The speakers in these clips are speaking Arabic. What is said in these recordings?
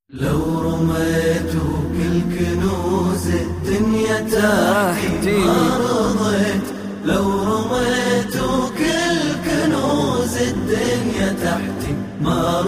لو رميت كل كنوز الدنيا تحتي ما رضيت. لو رميت كل كنوز الدنيا تحتي ما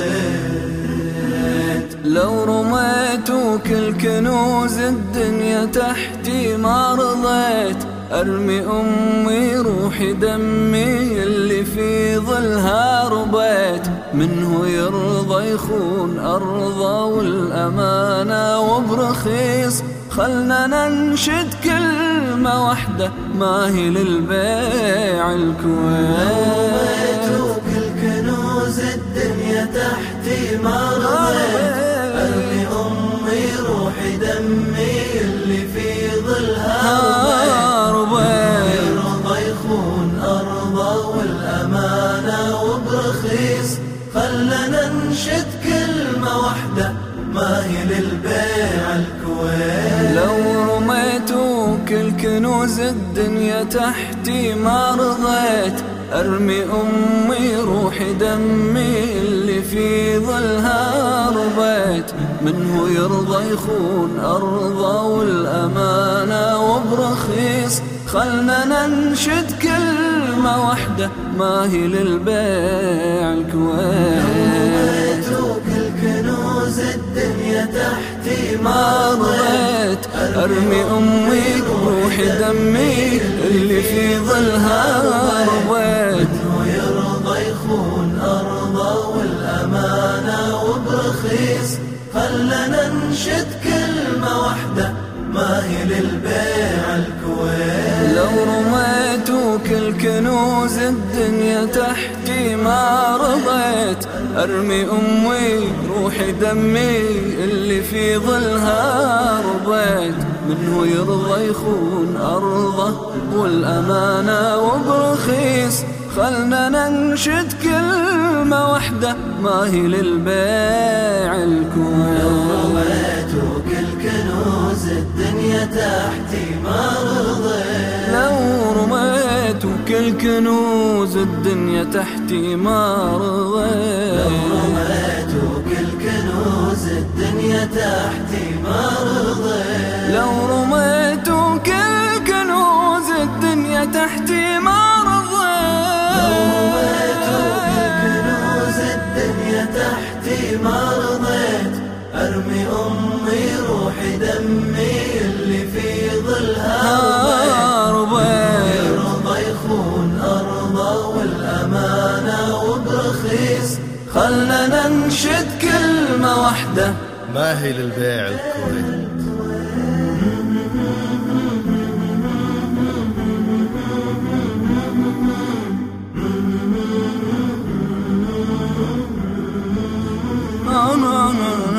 رضيت. لو رميت كل كنوز الدنيا تحتي ما رضيت. أرمي أمي روحي دمي اللي في ظلها ربيت. منه يرضى يخون أرضه والأمانة وبرخيص. خلنا ننشد كلمة واحدة ما هي للبيع الكويت. لو رميت كل كنوز الدنيا تحتي ما رضيت. أرمي أمي روحي دمي اللي في ظلها خلنا ننشد كلمة واحدة ما هي للبيع الكويت. لو رميت كل كنوز الدنيا تحتي ما رضيت. أرمي أمي روحي دمي اللي في ظلها ربيت. منه يرضى يخون أرضه والأمانة وبرخيص. خلنا ننشد كلمة واحدة ما هي للبيع الكويت. لو رميت كل كنوز الدنيا تحتي ما رضيت. أرمي أمي روحي دمي اللي في ظلها ربيت. منه يرضى يخون أرضه والأمانة وبرخيص. خلنا ننشد كلمة واحدة ما هي للبيع الكويت. لو رميت كل كنوز الدنيا تحتي ما رضيت. أرمي أمي روحي دمي اللي في ظلها ربيت. منه يرضى يخون أرضه والأمانة وبرخيص. خلنا ننشد كلمة واحدة ما هي للبيع الكويت. لو رميت كل كنوز الدنيا تحتي ما رضيت. لو رميت كل كنوز الدنيا تحتي ما رضيت. لو رميت كل كنوز الدنيا تحتي ما رضيت. لو رميت كل كنوز الدنيا تحتي ما رضيت. لو رميت كل كنوز الدنيا تحتي ما رضيت. أرمي أمي روحي دمي اللي في ظلها ربيت. يرضى يخون أرضه والأمانة وبرخيص. خلنا ننشد كلمة واحدة ما هي للبيع الكويت.